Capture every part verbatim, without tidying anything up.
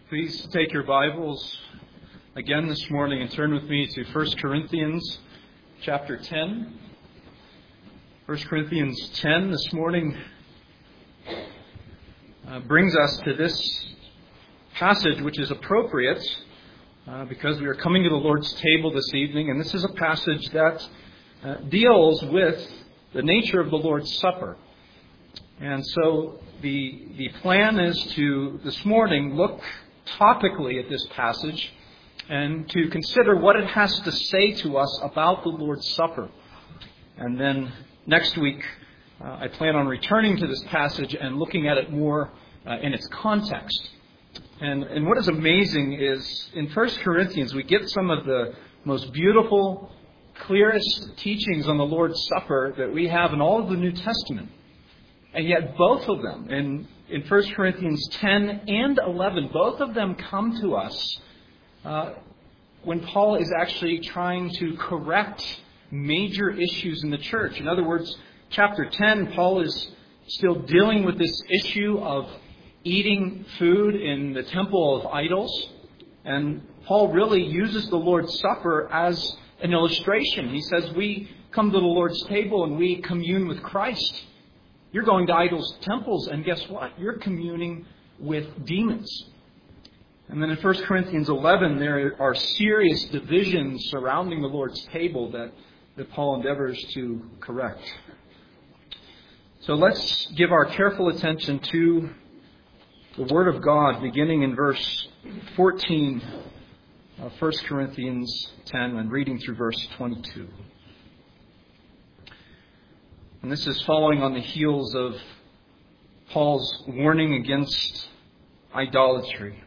Please take your Bibles again this morning and turn with me to First Corinthians chapter ten. First Corinthians ten this morning uh, brings us to this passage, which is appropriate uh, because we are coming to the Lord's table this evening, and this is a passage that uh, deals with the nature of the Lord's Supper. And so the the plan is to, this morning, look topically at this passage and to consider what it has to say to us about the Lord's Supper. And then next week, uh, I plan on returning to this passage and looking at it more uh, in its context. And, and what is amazing is in First Corinthians, we get some of the most beautiful, clearest teachings on the Lord's Supper that we have in all of the New Testament. And yet both of them, in, in First Corinthians ten and eleven, both of them come to us uh, when Paul is actually trying to correct major issues in the church. In other words, chapter ten, Paul is still dealing with this issue of eating food in the temple of idols. And Paul really uses the Lord's Supper as an illustration. He says, we come to the Lord's table and we commune with Christ. You're going to idols' temples, and guess what? You're communing with demons. And then in First Corinthians eleven, there are serious divisions surrounding the Lord's table that, that Paul endeavors to correct. So let's give our careful attention to the Word of God, beginning in verse fourteen of First Corinthians ten, and reading through verse twenty-two. And this is following on the heels of Paul's warning against idolatry.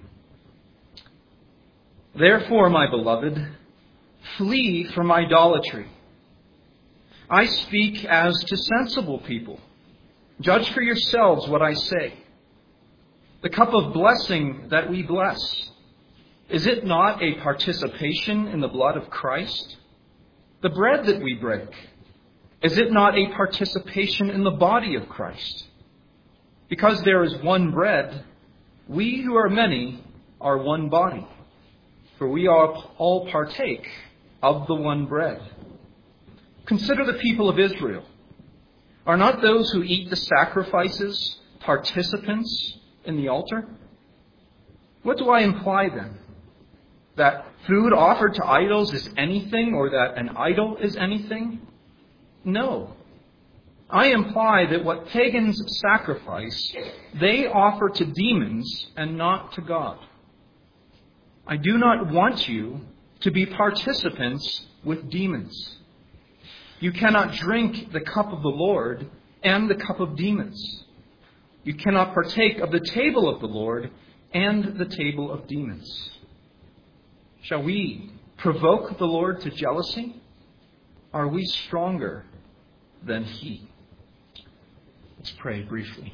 Therefore, my beloved, flee from idolatry. I speak as to sensible people. Judge for yourselves what I say. The cup of blessing that we bless, is it not a participation in the blood of Christ? The bread that we break, is it not a participation in the body of Christ? Because there is one bread, we who are many are one body, for we all, all partake of the one bread. Consider the people of Israel. Are not those who eat the sacrifices participants in the altar? What do I imply then? That food offered to idols is anything, or that an idol is anything? No. I imply that what pagans sacrifice, they offer to demons and not to God. I do not want you to be participants with demons. You cannot drink the cup of the Lord and the cup of demons. You cannot partake of the table of the Lord and the table of demons. Shall we provoke the Lord to jealousy? Are we stronger than He? Let's pray briefly.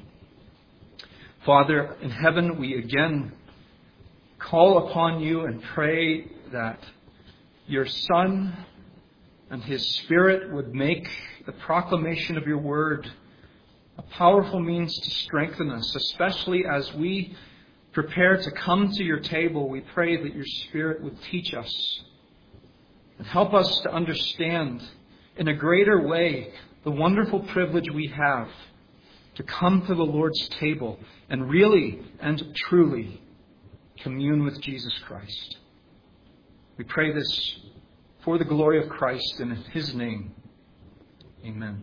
Father in heaven, we again call upon you and pray that your Son and His Spirit would make the proclamation of your word a powerful means to strengthen us, especially as we prepare to come to your table. We pray that your Spirit would teach us and help us to understand in a greater way the wonderful privilege we have to come to the Lord's table and really and truly commune with Jesus Christ. We pray this for the glory of Christ and in His name. Amen.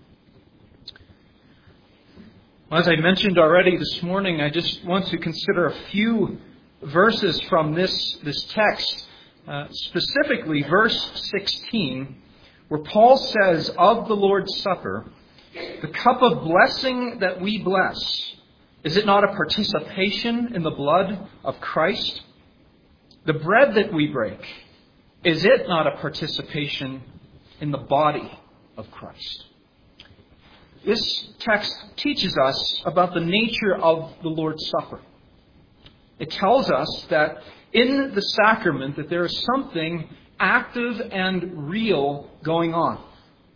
As I mentioned already this morning, I just want to consider a few verses from this, this text, uh, specifically verse sixteen, where Paul says of the Lord's Supper, the cup of blessing that we bless, is it not a participation in the blood of Christ? The bread that we break, is it not a participation in the body of Christ? This text teaches us about the nature of the Lord's Supper. It tells us that in the sacrament that there is something active and real going on.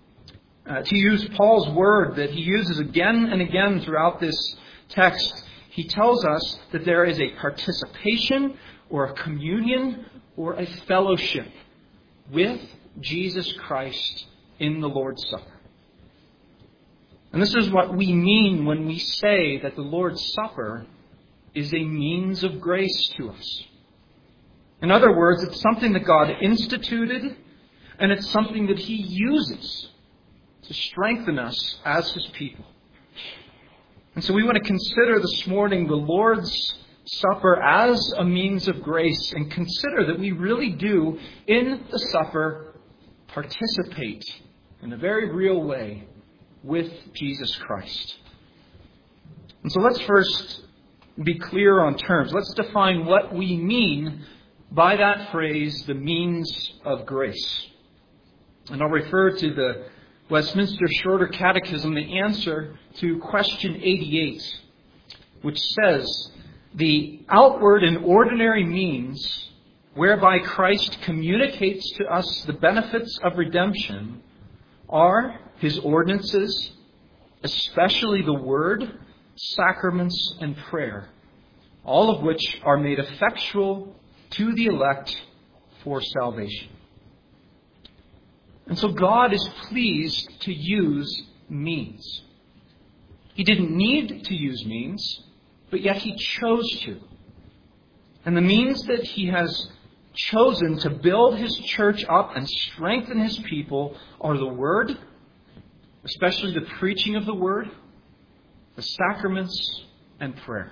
Uh, to use Paul's word that he uses again and again throughout this text, he tells us that there is a participation or a communion or a fellowship with Jesus Christ in the Lord's Supper. And this is what we mean when we say that the Lord's Supper is a means of grace to us. In other words, it's something that God instituted, and it's something that He uses to strengthen us as His people. And so we want to consider this morning the Lord's Supper as a means of grace, and consider that we really do, in the supper, participate in a very real way with Jesus Christ. And so let's first be clear on terms. Let's define what we mean by that phrase, the means of grace. And I'll refer to the Westminster Shorter Catechism, the answer to question eighty-eight, which says, the outward and ordinary means whereby Christ communicates to us the benefits of redemption are His ordinances, especially the Word, sacraments, and prayer, all of which are made effectual to the elect for salvation. And so God is pleased to use means. He didn't need to use means, but yet He chose to. And the means that He has chosen to build His church up and strengthen His people are the Word, especially the preaching of the Word, the sacraments, and prayer.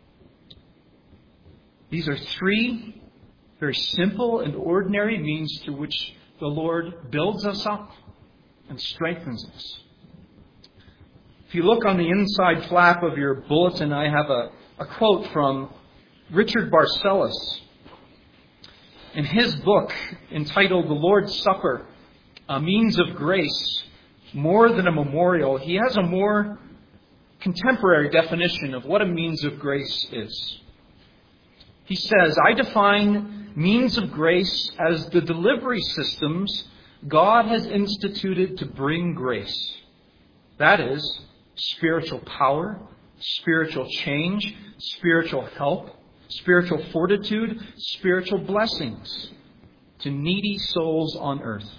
These are three very simple and ordinary means through which the Lord builds us up and strengthens us. If you look on the inside flap of your bulletin, I have a, a quote from Richard Barcellos. In his book entitled The Lord's Supper, A Means of Grace, More Than a Memorial, he has a more contemporary definition of what a means of grace is. He says, I define means of grace as the delivery systems God has instituted to bring grace. That is, spiritual power, spiritual change, spiritual help, spiritual fortitude, spiritual blessings to needy souls on earth.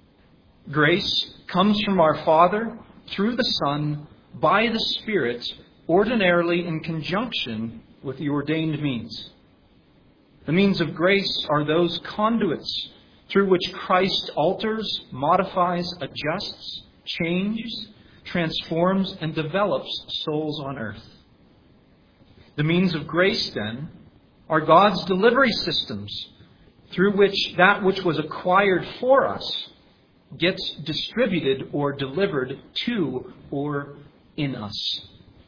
Grace comes from our Father through the Son by the Spirit, ordinarily in conjunction with the ordained means. The means of grace are those conduits through which Christ alters, modifies, adjusts, changes, transforms, and develops souls on earth. The means of grace, then, are God's delivery systems through which that which was acquired for us gets distributed or delivered to or in us.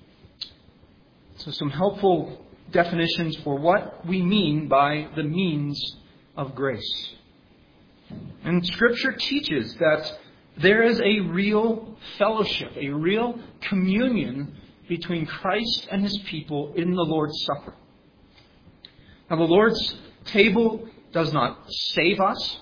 So some helpful definitions for what we mean by the means of grace. And Scripture teaches that there is a real fellowship, a real communion between Christ and His people in the Lord's Supper. Now, the Lord's table does not save us,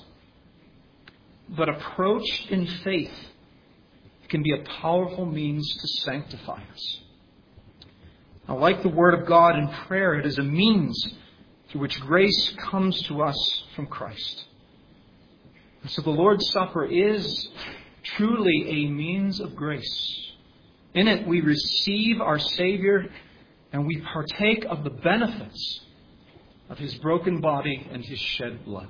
but approached in faith can be a powerful means to sanctify us. Now, like the Word of God in prayer, it is a means through which grace comes to us from Christ. And so the Lord's Supper is truly a means of grace. In it, we receive our Savior and we partake of the benefits of His broken body and His shed blood.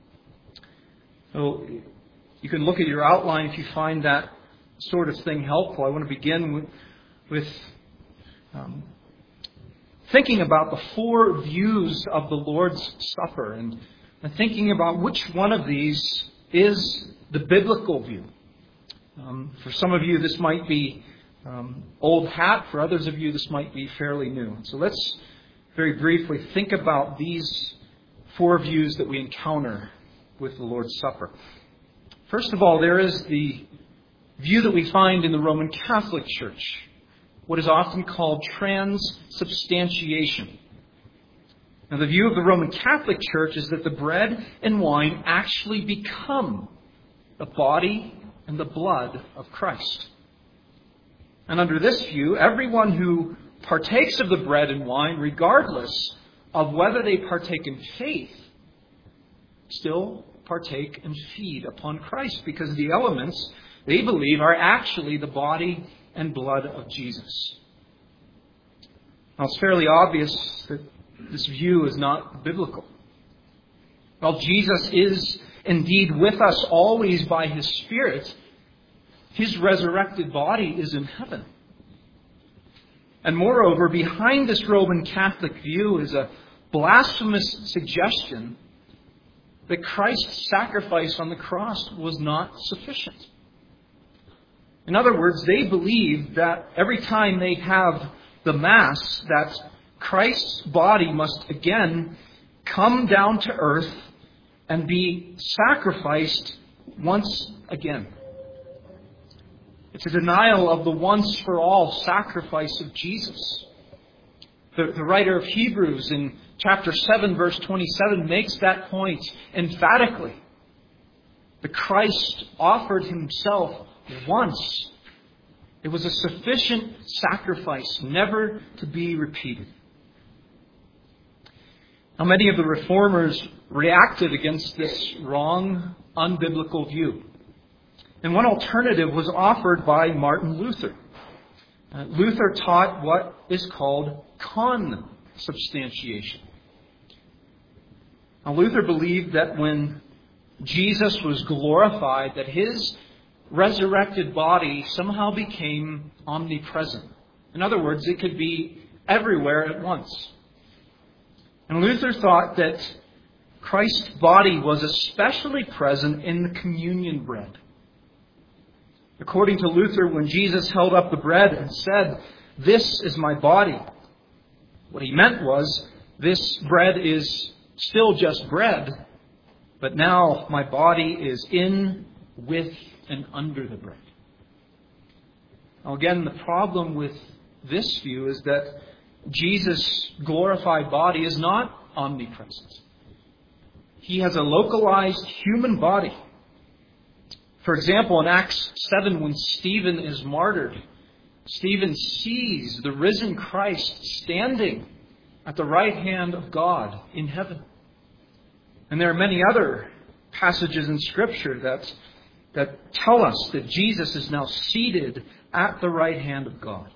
So you can look at your outline if you find that sort of thing helpful. I want to begin with, with um, thinking about the four views of the Lord's Supper and, and thinking about which one of these is the biblical view. Um, for some of you, this might be um, old hat. For others of you, this might be fairly new. So let's very briefly think about these four views that we encounter with the Lord's Supper. First of all, there is the view that we find in the Roman Catholic Church, what is often called transubstantiation. Now, the view of the Roman Catholic Church is that the bread and wine actually become the body and the blood of Christ. And under this view, everyone who partakes of the bread and wine, regardless of whether they partake in faith, still partake and feed upon Christ, because the elements, they believe, are actually the body and blood of Jesus. Now, it's fairly obvious that this view is not biblical. While Jesus is indeed with us always by His Spirit, His resurrected body is in heaven. And moreover, behind this Roman Catholic view is a blasphemous suggestion that Christ's sacrifice on the cross was not sufficient. In other words, they believe that every time they have the Mass, that Christ's body must again come down to earth and be sacrificed once again. It's a denial of the once-for-all sacrifice of Jesus. The, the writer of Hebrews in chapter seven, verse twenty-seven, makes that point emphatically. The Christ offered Himself once. It was a sufficient sacrifice, never to be repeated. Now, many of the reformers reacted against this wrong, unbiblical view. And one alternative was offered by Martin Luther. Uh, Luther taught what is called consubstantiation. Now, Luther believed that when Jesus was glorified, that His resurrected body somehow became omnipresent. In other words, it could be everywhere at once. And Luther thought that Christ's body was especially present in the communion bread. According to Luther, when Jesus held up the bread and said, "This is my body," what he meant was, this bread is still just bread, but now my body is in, with, and under the bread. Now again, the problem with this view is that Jesus' glorified body is not omnipresent. He has a localized human body. For example, in Acts seven, when Stephen is martyred, Stephen sees the risen Christ standing at the right hand of God in heaven. And there are many other passages in Scripture that, that tell us that Jesus is now seated at the right hand of God.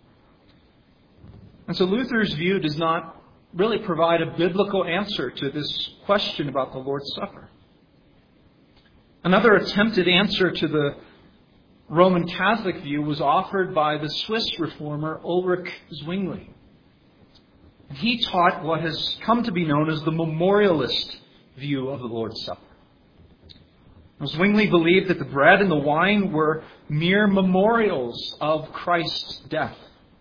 And so Luther's view does not really provide a biblical answer to this question about the Lord's Supper. Another attempted answer to the Roman Catholic view was offered by the Swiss reformer Ulrich Zwingli. And he taught what has come to be known as the memorialist view of the Lord's Supper. Now, Zwingli believed that the bread and the wine were mere memorials of Christ's death.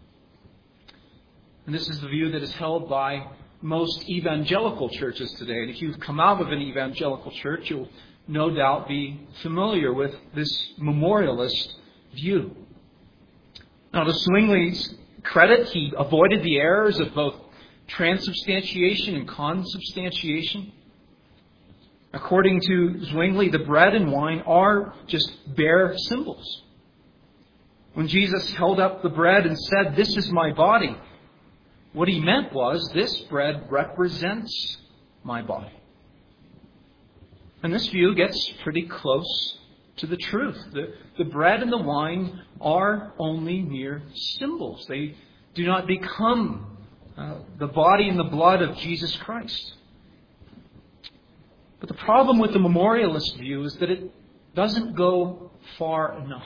And this is the view that is held by most evangelical churches today. And if you've come out of an evangelical church, you'll no doubt be familiar with this memorialist view. Now, to Zwingli's credit, he avoided the errors of both transubstantiation and consubstantiation. According to Zwingli, the bread and wine are just bare symbols. When Jesus held up the bread and said, "This is my body," what he meant was, this bread represents my body. And this view gets pretty close to the truth. The, the bread and the wine are only mere symbols. They do not become uh, the body and the blood of Jesus Christ. But the problem with the memorialist view is that it doesn't go far enough.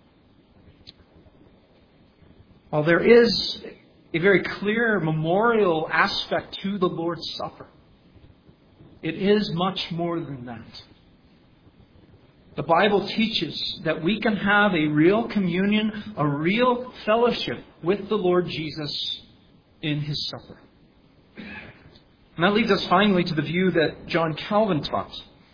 While there is a very clear memorial aspect to the Lord's Supper, it is much more than that. The Bible teaches that we can have a real communion, a real fellowship with the Lord Jesus in His supper. And that leads us finally to the view that John Calvin taught.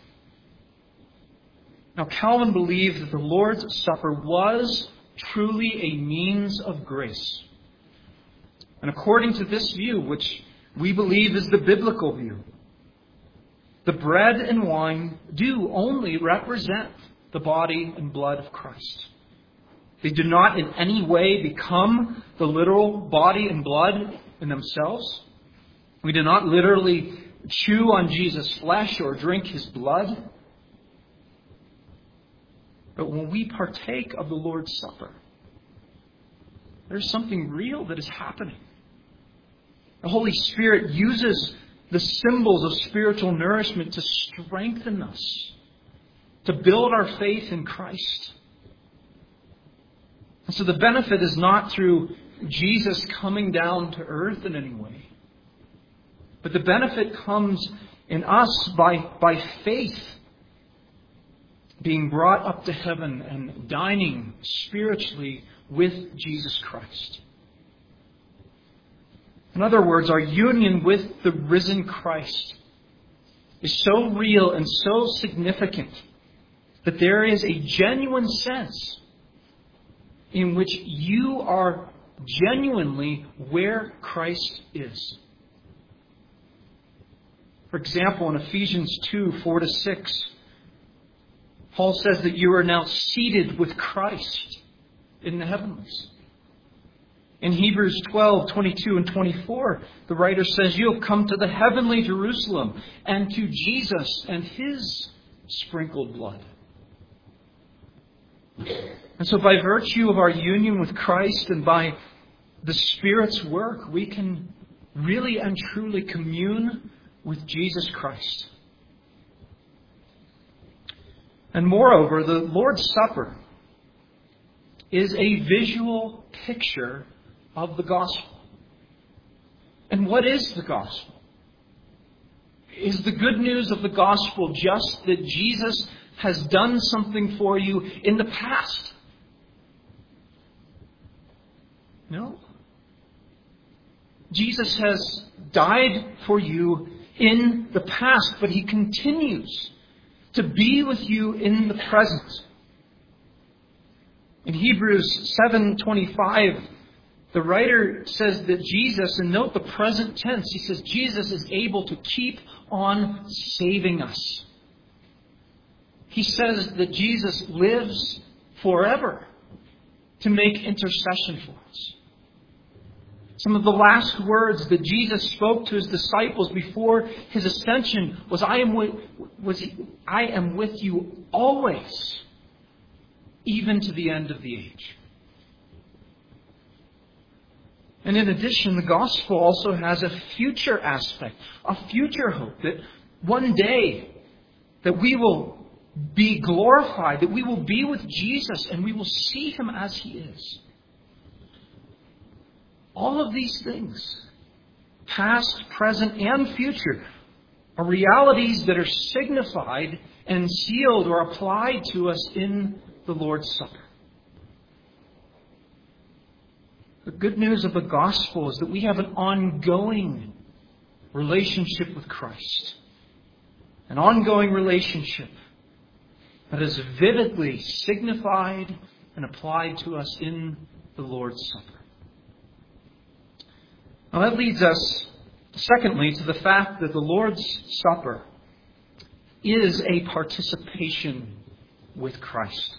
Now, Calvin believed that the Lord's Supper was truly a means of grace. And according to this view, which we believe is the biblical view, the bread and wine do only represent the body and blood of Christ. They do not in any way become the literal body and blood in themselves. We do not literally chew on Jesus' flesh or drink His blood. But when we partake of the Lord's Supper, there's something real that is happening. The Holy Spirit uses the symbols of spiritual nourishment to strengthen us, to build our faith in Christ. And so the benefit is not through Jesus coming down to earth in any way, but the benefit comes in us by, by faith being brought up to heaven and dining spiritually with Jesus Christ. In other words, our union with the risen Christ is so real and so significant that there is a genuine sense in which you are genuinely where Christ is. For example, in Ephesians two, four to six, Paul says that you are now seated with Christ in the heavenlies. In Hebrews twelve, twenty-two and twenty-four, the writer says, you have come to the heavenly Jerusalem and to Jesus and His sprinkled blood. And so by virtue of our union with Christ and by the Spirit's work, we can really and truly commune with Jesus Christ. And moreover, the Lord's Supper is a visual picture of the gospel. And what is the gospel? Is the good news of the gospel just that Jesus has done something for you in the past? No. Jesus has died for you in the past, but He continues to be with you in the present. In Hebrews seven twenty-five, the writer says that Jesus, and note the present tense, he says Jesus is able to keep on saving us. He says that Jesus lives forever to make intercession for us. Some of the last words that Jesus spoke to His disciples before His ascension was, I am with, was, I am with you always, even to the end of the age. And in addition, the gospel also has a future aspect, a future hope that one day that we will be glorified, that we will be with Jesus and we will see Him as He is. All of these things, past, present, and future, are realities that are signified and sealed or applied to us in the Lord's Supper. The good news of the gospel is that we have an ongoing relationship with Christ. An ongoing relationship that is vividly signified and applied to us in the Lord's Supper. Now that leads us, secondly, to the fact that the Lord's Supper is a participation with Christ.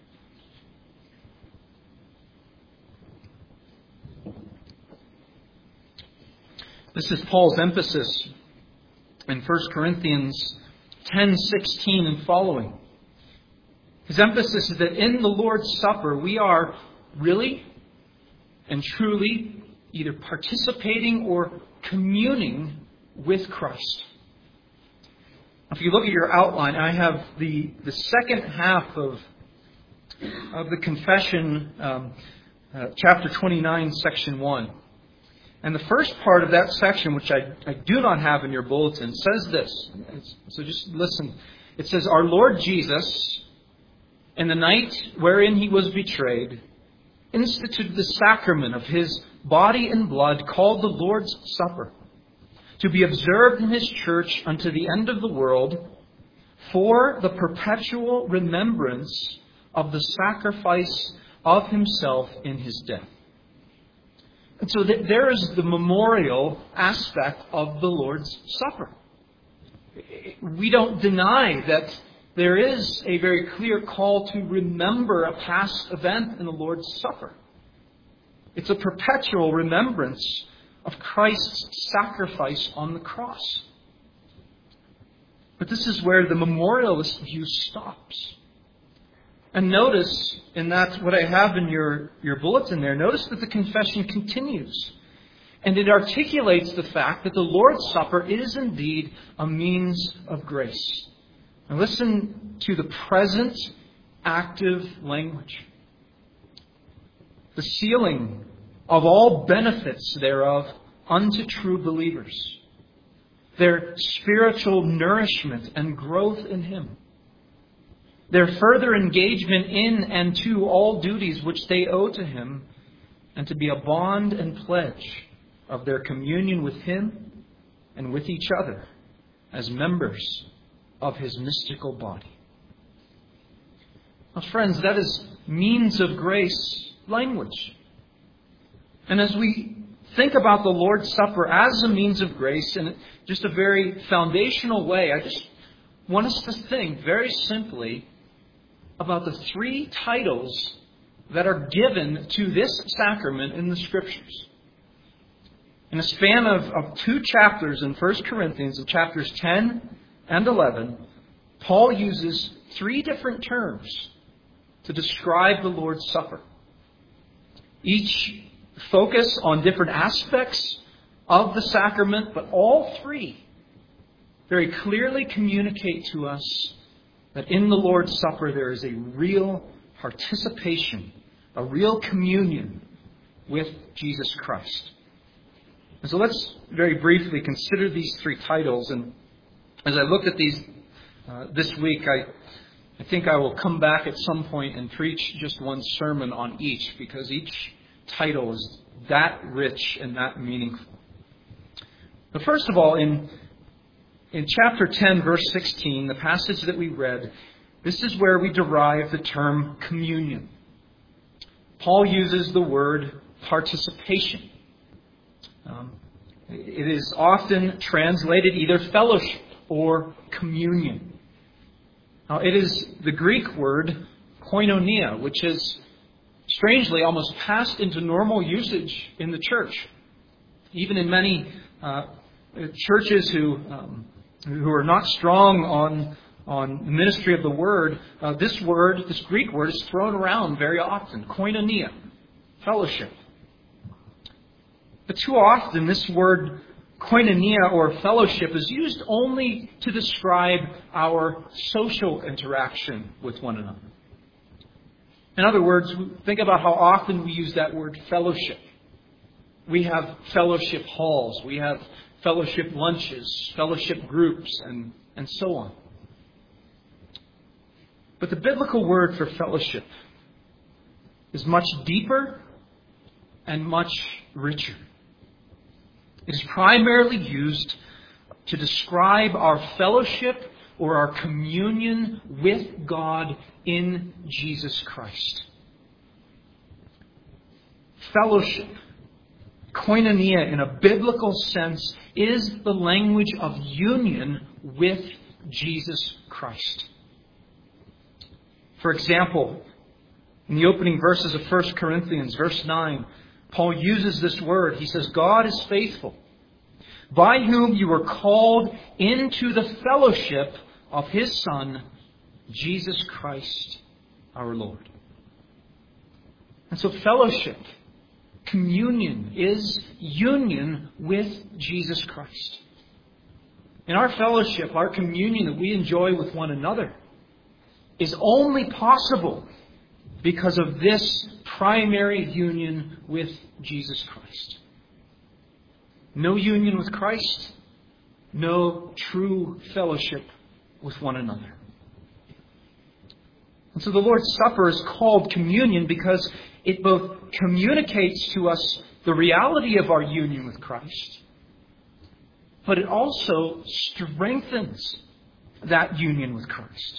This is Paul's emphasis in First Corinthians ten sixteen and following. His emphasis is that in the Lord's Supper we are really and truly either participating or communing with Christ. If you look at your outline, I have the, the second half of, of the confession, um, uh, chapter twenty-nine, section one. And the first part of that section, which I, I do not have in your bulletin, says this. So just listen. It says, our Lord Jesus, in the night wherein He was betrayed, instituted the sacrament of His body and blood called the Lord's Supper, to be observed in His church unto the end of the world, for the perpetual remembrance of the sacrifice of Himself in His death. And so th- there is the memorial aspect of the Lord's Supper. We don't deny that there is a very clear call to remember a past event in the Lord's Supper. It's a perpetual remembrance of Christ's sacrifice on the cross. But this is where the memorialist view stops. And notice in that, what I have in your, your bulletin there, notice that the confession continues. And it articulates the fact that the Lord's Supper is indeed a means of grace. And listen to the present active language. The sealing of all benefits thereof unto true believers. Their spiritual nourishment and growth in Him. Their further engagement in and to all duties which they owe to Him, and to be a bond and pledge of their communion with Him and with each other as members of His mystical body. Now, friends, that is means of grace language. And as we think about the Lord's Supper as a means of grace in just a very foundational way, I just want us to think very simply about the three titles that are given to this sacrament in the Scriptures. In a span of, of two chapters in First Corinthians, in chapters ten and eleven, Paul uses three different terms to describe the Lord's Supper. Each focus on different aspects of the sacrament, but all three very clearly communicate to us that in the Lord's Supper there is a real participation, a real communion with Jesus Christ. And so let's very briefly consider these three titles. And as I looked at these uh, this week, I, I think I will come back at some point and preach just one sermon on each, because each title is that rich and that meaningful. But first of all, in in chapter ten, verse sixteen, the passage that we read, this is where we derive the term communion. Paul uses the word participation. Um, it is often translated either fellowship or communion. Now, it is the Greek word koinonia, which is strangely almost passed into normal usage in the church. Even in many uh, churches who um, who are not strong on on the ministry of the word, uh, this word, this Greek word, is thrown around very often. Koinonia, fellowship. But too often this word koinonia or fellowship is used only to describe our social interaction with one another. In other words, think about how often we use that word fellowship. We have fellowship halls, we have fellowship lunches, fellowship groups, and, and so on. But the biblical word for fellowship is much deeper and much richer. It is primarily used to describe our fellowship or our communion with God in Jesus Christ. Fellowship, koinonia in a biblical sense, is the language of union with Jesus Christ. For example, in the opening verses of First Corinthians, verse nine, Paul uses this word. He says, God is faithful, by whom you were called into the fellowship of His Son, Jesus Christ, our Lord. And so fellowship, communion, is union with Jesus Christ. In our fellowship, our communion that we enjoy with one another is only possible because of this primary union with Jesus Christ. No union with Christ, no true fellowship with one another. And so the Lord's Supper is called communion because it both communicates to us the reality of our union with Christ, but it also strengthens that union with Christ.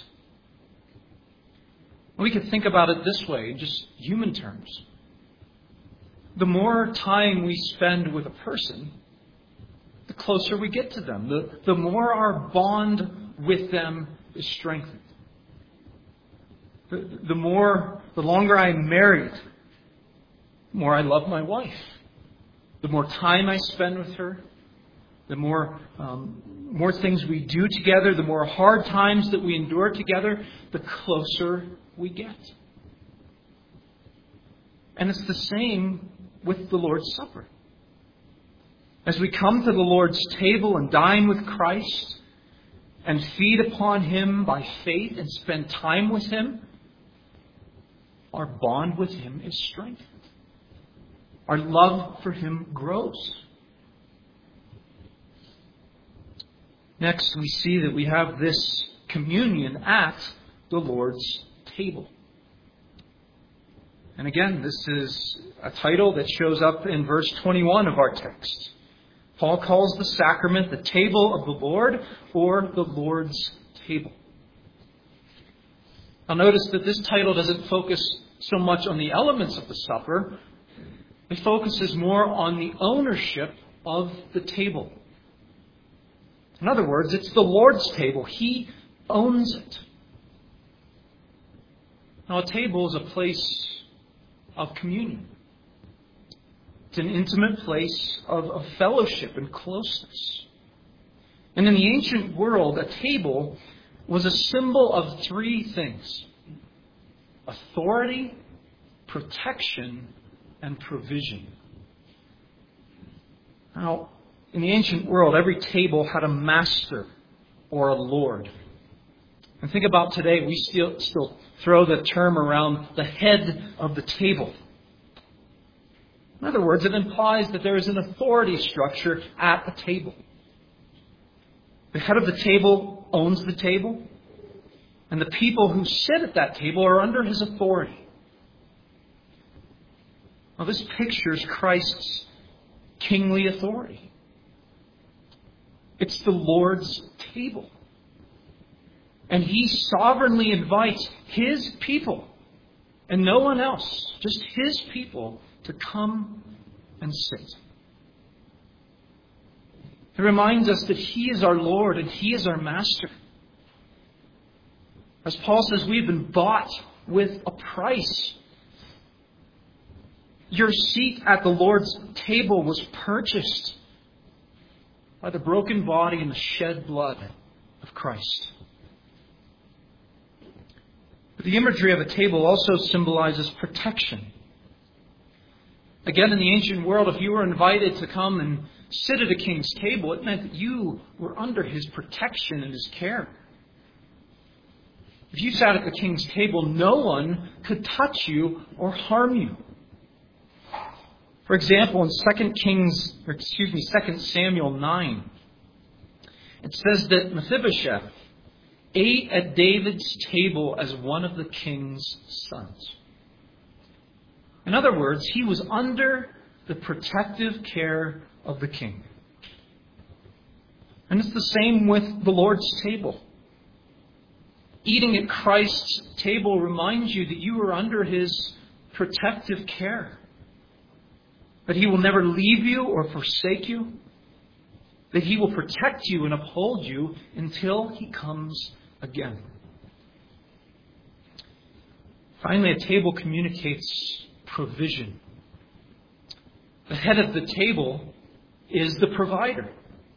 We could think about it this way, in just human terms. The more time we spend with a person, the closer we get to them. The, the more our bond with them is strengthened. The, the more, the longer I'm married, the more I love my wife. The more time I spend with her, the more um, more things we do together, the more hard times that we endure together, the closer we get. And it's the same with the Lord's Supper. As we come to the Lord's table and dine with Christ and feed upon Him by faith and spend time with Him, our bond with Him is strengthened. Our love for Him grows. Next, we see that we have this communion at the Lord's table. And again, this is a title that shows up in verse twenty-one of our text. Paul calls the sacrament the table of the Lord, or the Lord's table. Now notice that this title doesn't focus so much on the elements of the supper. It focuses more on the ownership of the table. In other words, it's the Lord's table. He owns it. Now, a table is a place of communion. It's an intimate place of, of fellowship and closeness. And in the ancient world, a table was a symbol of three things: authority, protection, and provision. Now, in the ancient world, every table had a master or a lord. And think about today, we still, still throw the term around the head of the table. In other words, it implies that there is an authority structure at a table. The head of the table owns the table, and the people who sit at that table are under his authority. Now, this pictures Christ's kingly authority. It's the Lord's table. And He sovereignly invites His people, and no one else, just His people, to come and sit. It reminds us that He is our Lord and He is our Master. As Paul says, we've been bought with a price. Your seat at the Lord's table was purchased by the broken body and the shed blood of Christ. But the imagery of a table also symbolizes protection. Again, in the ancient world, if you were invited to come and sit at a king's table, it meant that you were under his protection and his care. If you sat at the king's table, no one could touch you or harm you. For example, in Second Kings, or excuse me, Second Samuel nine, it says that Mephibosheth ate at David's table as one of the king's sons. In other words, he was under the protective care of the king. And it's the same with the Lord's table. Eating at Christ's table reminds you that you are under His protective care. That He will never leave you or forsake you. That He will protect you and uphold you until He comes again. Finally, a table communicates provision. The head of the table is the provider.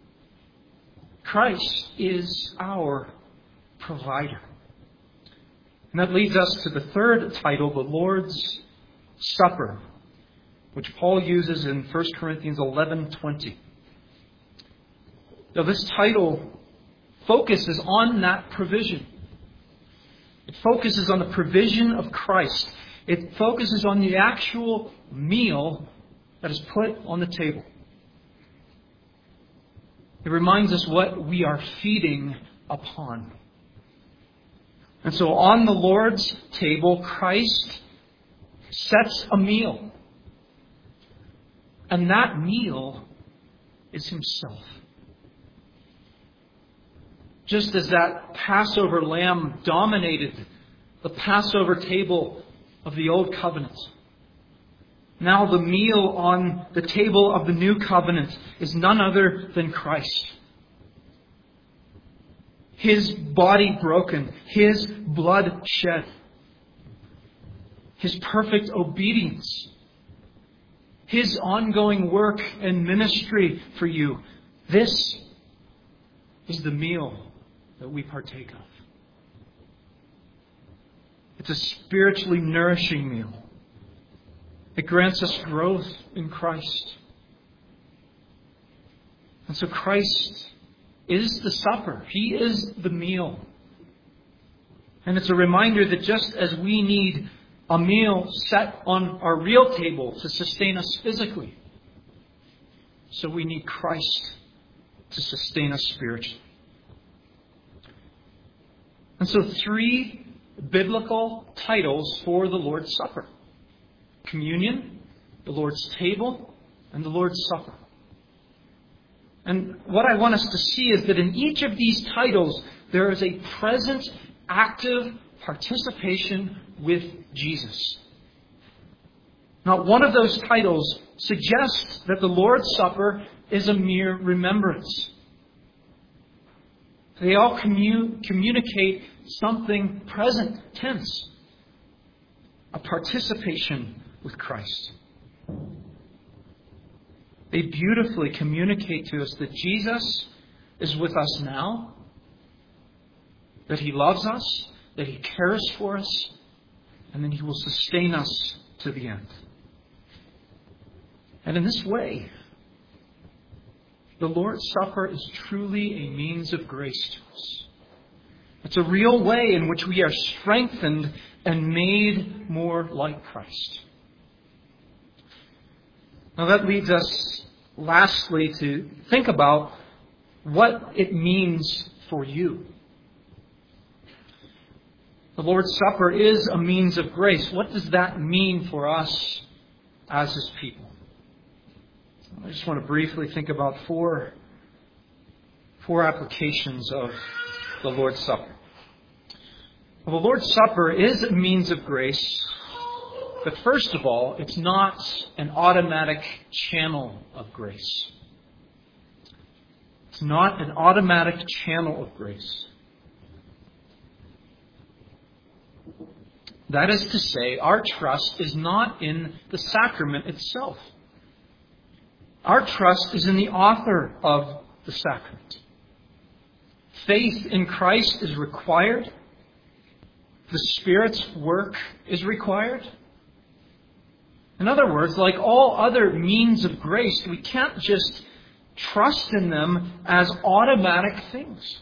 Christ is our provider. And that leads us to the third title, the Lord's Supper, which Paul uses in First Corinthians eleven twenty. Now, this title focuses on that provision. It focuses on the provision of Christ. It focuses on the actual meal that is put on the table. It reminds us what we are feeding upon. And so on the Lord's table, Christ sets a meal. And that meal is Himself. Just as that Passover lamb dominated the Passover table of the Old Covenant, now the meal on the table of the New Covenant is none other than Christ. His body broken, His blood shed, His perfect obedience, His ongoing work and ministry for you. This is the meal that we partake of. It's a spiritually nourishing meal. It grants us growth in Christ. And so Christ is the supper. He is the meal. And it's a reminder that just as we need a meal set on our real table to sustain us physically, so we need Christ to sustain us spiritually. And so three biblical titles for the Lord's Supper: communion, the Lord's table, and the Lord's Supper. And what I want us to see is that in each of these titles, there is a present, active participation with Jesus. Not one of those titles suggests that the Lord's Supper is a mere remembrance. They all commu- communicate something present tense, a participation with Christ. They beautifully communicate to us that Jesus is with us now, that He loves us, that He cares for us, and that He will sustain us to the end. And in this way, the Lord's Supper is truly a means of grace to us. It's a real way in which we are strengthened and made more like Christ. Now that leads us lastly to think about what it means for you. The Lord's Supper is a means of grace. What does that mean for us as His people? I just want to briefly think about four, four applications of the Lord's Supper. Well, the Lord's Supper is a means of grace, but first of all, it's not an automatic channel of grace. It's not an automatic channel of grace. That is to say, our trust is not in the sacrament itself. Our trust is in the author of the sacrament. Faith in Christ is required. The Spirit's work is required. In other words, like all other means of grace, we can't just trust in them as automatic things.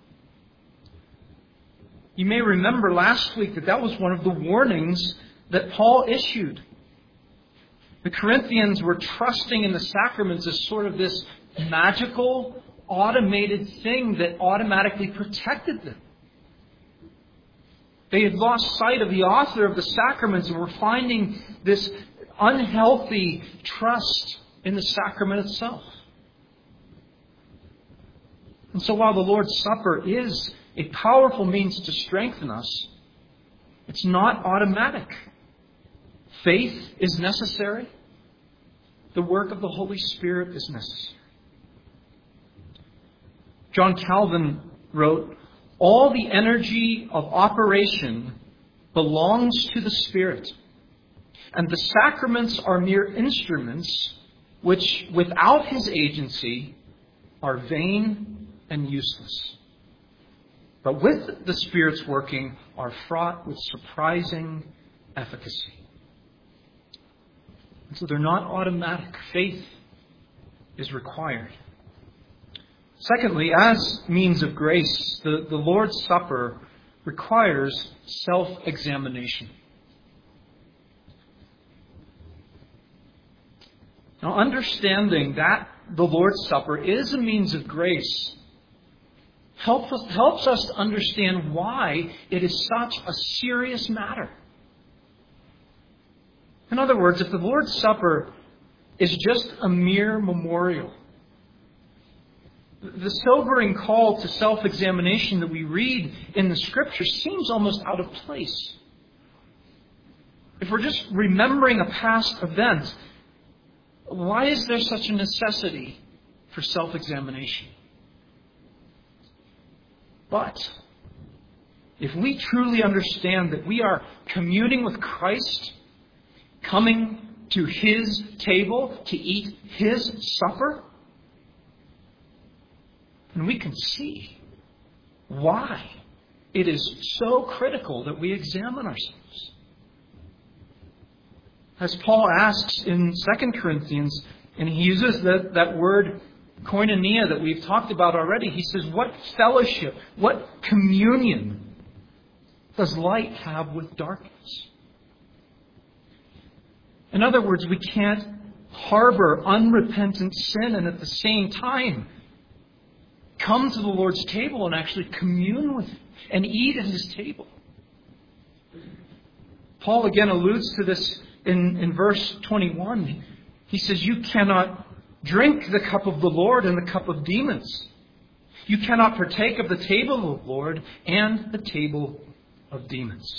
You may remember last week that that was one of the warnings that Paul issued. The Corinthians were trusting in the sacraments as sort of this magical, automated thing that automatically protected them. They had lost sight of the author of the sacraments and were finding this unhealthy trust in the sacrament itself. And so while the Lord's Supper is a powerful means to strengthen us, it's not automatic. Faith is necessary. The work of the Holy Spirit is necessary. John Calvin wrote, "All the energy of operation belongs to the Spirit, and the sacraments are mere instruments which, without His agency, are vain and useless. But with the Spirit's working, are fraught with surprising efficacy." And so they're not automatic. Faith is required. Secondly, as means of grace, the, the Lord's Supper requires self-examination. Now, understanding that the Lord's Supper is a means of grace helps us, helps us to understand why it is such a serious matter. In other words, if the Lord's Supper is just a mere memorial, the sobering call to self-examination that we read in the Scriptures seems almost out of place. If we're just remembering a past event, why is there such a necessity for self-examination? But if we truly understand that we are communing with Christ, coming to His table to eat His supper, then we can see why it is so critical that we examine ourselves. As Paul asks in Second Corinthians, and he uses that, that word koinonia that we've talked about already, he says, what fellowship, what communion does light have with darkness? In other words, we can't harbor unrepentant sin and at the same time come to the Lord's table and actually commune with Him and eat at His table. Paul again alludes to this in, in verse twenty-one. He says, you cannot drink the cup of the Lord and the cup of demons. You cannot partake of the table of the Lord and the table of demons.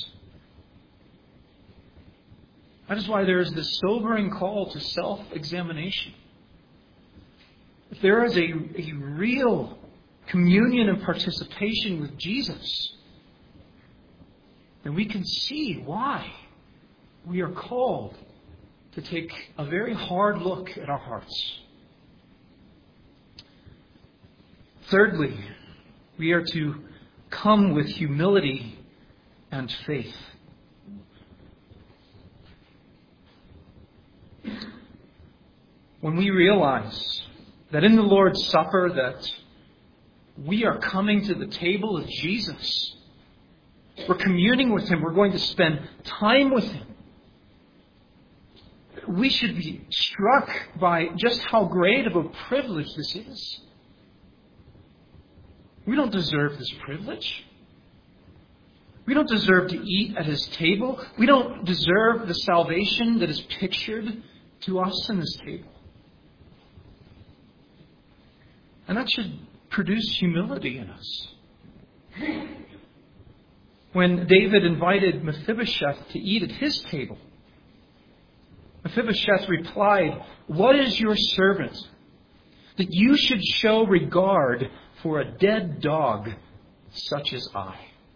That is why there is this sobering call to self-examination. If there is a, a real communion and participation with Jesus, then we can see why we are called to take a very hard look at our hearts. Thirdly, we are to come with humility and faith. When we realize that in the Lord's Supper that we are coming to the table of Jesus, we're communing with Him, we're going to spend time with Him, we should be struck by just how great of a privilege this is. We don't deserve this privilege. We don't deserve to eat at His table. We don't deserve the salvation that is pictured to us in this table. And that should produce humility in us. When David invited Mephibosheth to eat at his table, Mephibosheth replied, "What is your servant that you should show regard for a dead dog such as I?"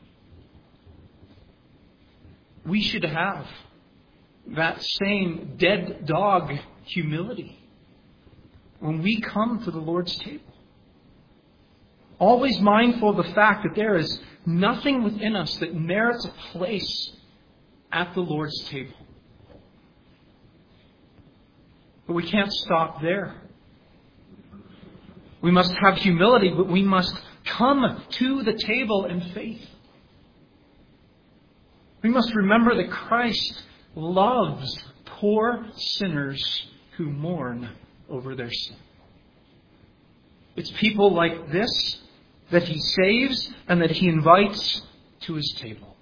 We should have that same dead dog humility when we come to the Lord's table. Always mindful of the fact that there is nothing within us that merits a place at the Lord's table. But we can't stop there. We must have humility, but we must come to the table in faith. We must remember that Christ loves poor sinners who mourn over their sin. It's people like this that He saves and that He invites to His table.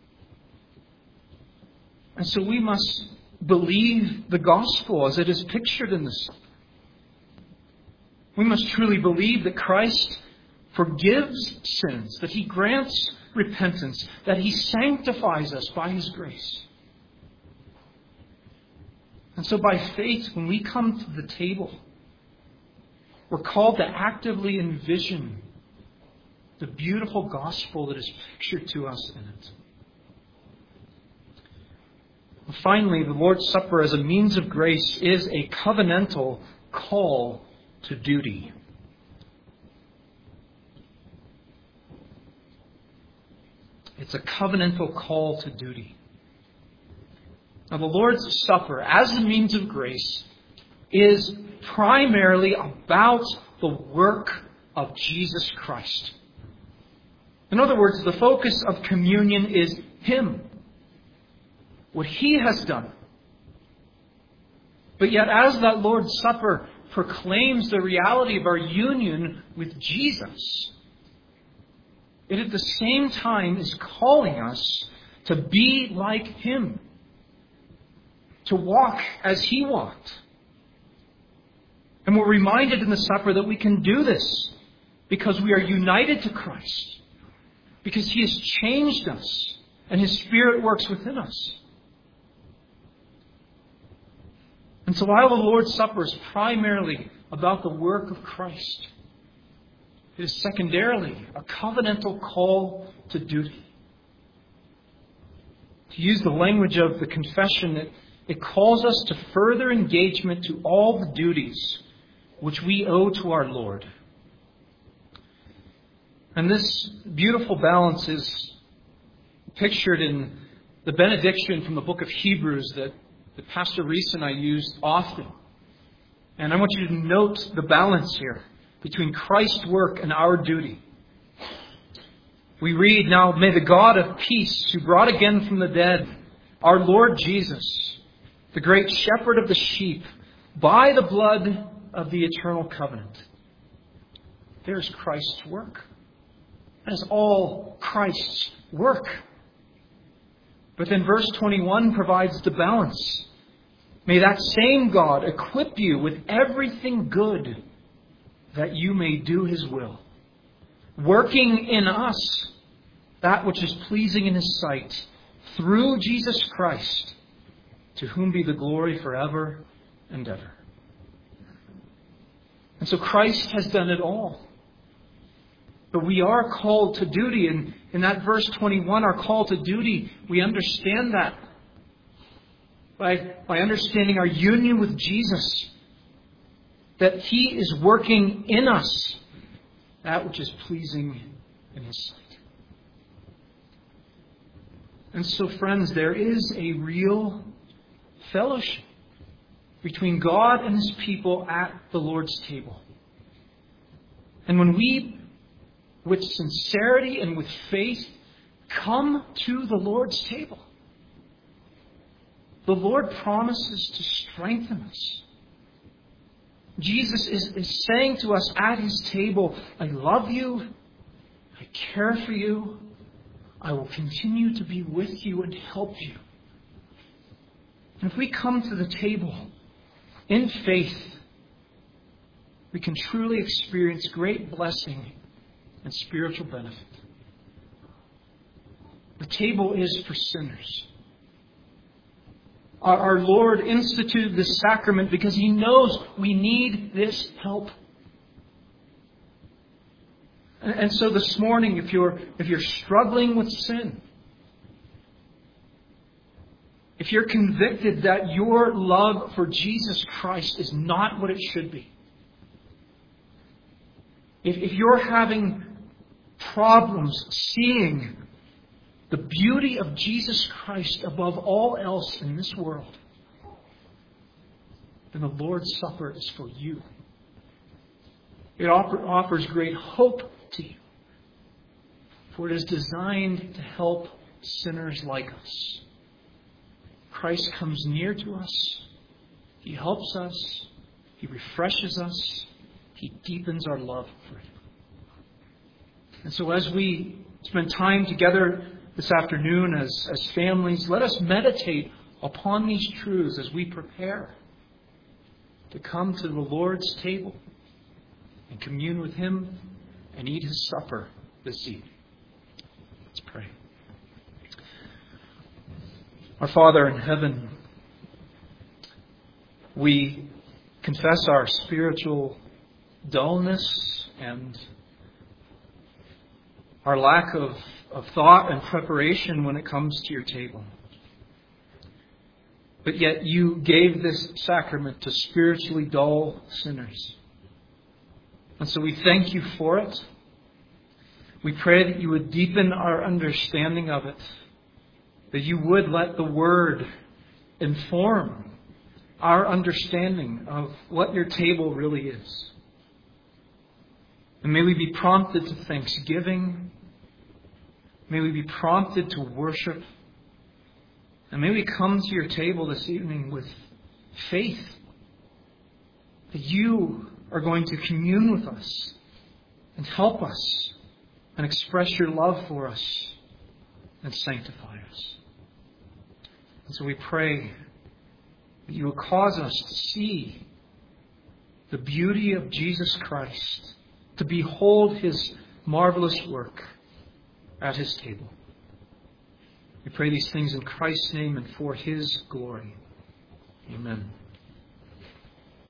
And so we must believe the gospel as it is pictured in this. We must truly believe that Christ forgives sins, that He grants repentance, that He sanctifies us by His grace. And so by faith, when we come to the table, we're called to actively envision the beautiful gospel that is pictured to us in it. And finally, the Lord's Supper as a means of grace is a covenantal call to duty. It's a covenantal call to duty. Now, the Lord's Supper, as a means of grace, is primarily about the work of Jesus Christ. In other words, the focus of communion is Him, what He has done. But yet, as that Lord's Supper proclaims the reality of our union with Jesus, it at the same time is calling us to be like Him, to walk as He walked. And we're reminded in the supper that we can do this because we are united to Christ, because He has changed us and His Spirit works within us. And so while the Lord's Supper is primarily about the work of Christ, it is secondarily a covenantal call to duty. To use the language of the confession, it, it calls us to further engagement to all the duties which we owe to our Lord. And this beautiful balance is pictured in the benediction from the book of Hebrews that, that Pastor Reese and I used often. And I want you to note the balance here between Christ's work and our duty. We read, "Now may the God of peace, who brought again from the dead our Lord Jesus, the great shepherd of the sheep, by the blood of the eternal covenant." There's Christ's work. That is all Christ's work. But then verse twenty-one provides the balance. "May that same God equip you with everything good, that you may do His will, working in us that which is pleasing in His sight, through Jesus Christ, to whom be the glory forever and ever." And so Christ has done it all. But we are called to duty. And in that verse twenty-one, our call to duty, we understand that by, by understanding our union with Jesus, that He is working in us that which is pleasing in His sight. And so, friends, there is a real fellowship between God and His people at the Lord's table. And when we, with sincerity and with faith, come to the Lord's table, the Lord promises to strengthen us. Jesus is, is saying to us at His table, "I love you, I care for you, I will continue to be with you and help you." And if we come to the table in faith, we can truly experience great blessing and spiritual benefit. The table is for sinners. Our, our Lord instituted this sacrament because He knows we need this help. And, and so this morning, if you're if you're struggling with sin, if you're convicted that your love for Jesus Christ is not what it should be, if, if you're having problems seeing the beauty of Jesus Christ above all else in this world, then the Lord's Supper is for you. It offer, offers great hope to you, for it is designed to help sinners like us. Christ comes near to us. He helps us. He refreshes us. He deepens our love for Him. And so as we spend time together this afternoon as, as families, let us meditate upon these truths as we prepare to come to the Lord's table and commune with Him and eat His supper this evening. Let's pray. Our Father in heaven, we confess our spiritual dullness and our lack of, of thought and preparation when it comes to your table. But yet you gave this sacrament to spiritually dull sinners. And so we thank you for it. We pray that you would deepen our understanding of it, that you would let the Word inform our understanding of what your table really is. And may we be prompted to thanksgiving. May we be prompted to worship. And may we come to your table this evening with faith that you are going to commune with us and help us and express your love for us and sanctify us. And so we pray that you will cause us to see the beauty of Jesus Christ, to behold His marvelous work at His table. We pray these things in Christ's name and for His glory. Amen.